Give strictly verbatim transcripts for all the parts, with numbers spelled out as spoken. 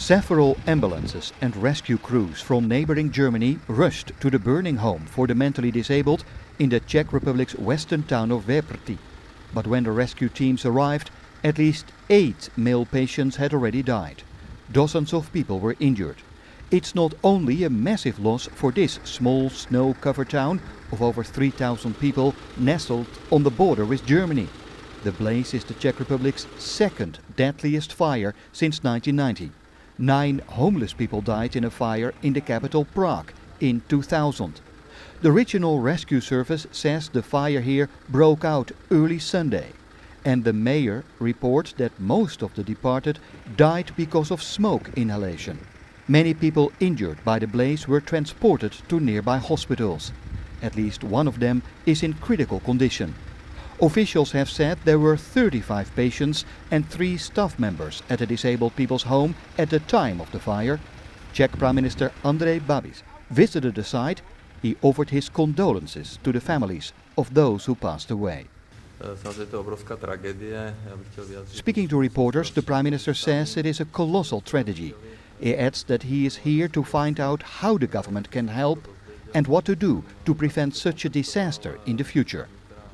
Several ambulances and rescue crews from neighboring Germany rushed to the burning home for the mentally disabled in the Czech Republic's western town of Vejprty. But when the rescue teams arrived, at least eight male patients had already died. Dozens of people were injured. It's not only a massive loss for this small snow-covered town of over three thousand people nestled on the border with Germany. The blaze is the Czech Republic's second deadliest fire since nineteen ninety. Nine homeless people died in a fire in the capital Prague in two thousand. The regional rescue service says the fire here broke out early Sunday, and the mayor reports that most of the departed died because of smoke inhalation. Many people injured by the blaze were transported to nearby hospitals. At least one of them is in critical condition. Officials have said there were thirty-five patients and three staff members at the disabled people's home at the time of the fire. Czech Prime Minister Andrej Babiš visited the site. He offered his condolences to the families of those who passed away. Speaking to reporters, the Prime Minister says it is a colossal tragedy. He adds that he is here to find out how the government can help and what to do to prevent such a disaster in the future.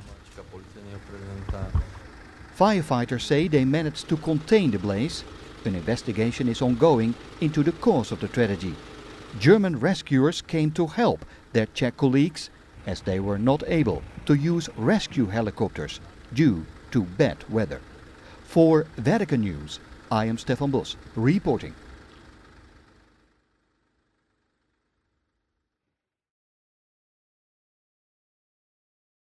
Firefighters say they managed to contain the blaze. An investigation is ongoing into the cause of the tragedy. German rescuers came to help their Czech colleagues as they were not able to use rescue helicopters due to bad weather. For Vatican News, I am Stefan Bos, reporting.